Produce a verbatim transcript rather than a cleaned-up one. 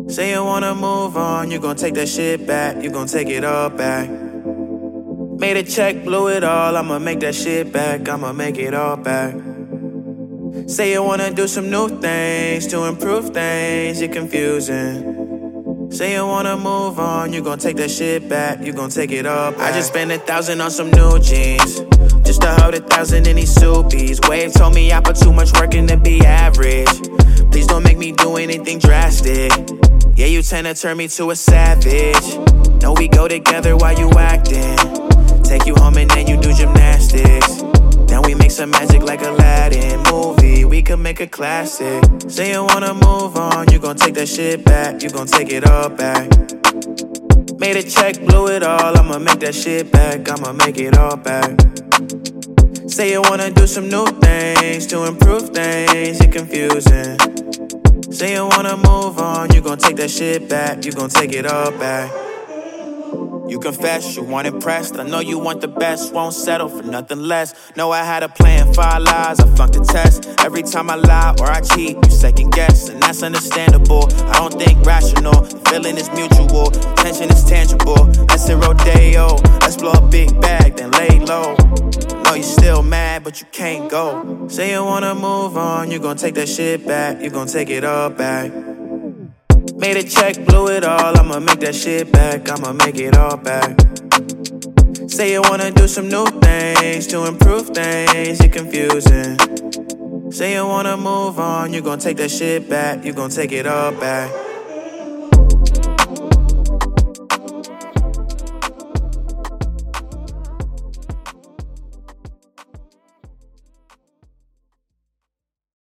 Say you wanna move on, you gon' take that shit back, you gon' take it all back. Made a check, blew it all, I'ma make that shit back, I'ma make it all back. Say you wanna do some new things to improve things, you're confusing. Say you wanna move on, you gon' take that shit back, you gon' take it all back. I just spent a thousand on some new jeans, just to hold a thousand in these soupies. Wave told me I put too much work in to be average. Please don't make me do anything drastic. Yeah, you tend to turn me to a savage. Know we go together while you acting. Take you home and then you do gymnastics. Now we make some magic like Aladdin movie. We could make a classic. Say you wanna move on, you gon' take that shit back, you gon' take it all back. Made a check, blew it all, I'ma make that shit back, I'ma make it all back. Say you wanna do some new things to improve things, you're confusing. Say you wanna move on, you gon' take that shit back, you gon' take it all back. You confess, you want impressed. I know you want the best, won't settle for nothing less. Know I had a plan, five lies, I flunked the test. Every time I lie or I cheat, you second guess, and that's understandable. I don't think rational, the feeling is mutual, tension is tangible. Let's hit rodeo, let's blow a big bag, then lay low. Know you still mad, but you can't go. Say you wanna move on, you gon' take that shit back, you gon' take it all back. Made a check, blew it all, I'ma make that shit back, I'ma make it all back. Say you wanna do some new things to improve things, you're confusing. Say you wanna move on, you gon' take that shit back, you gon' take it all back.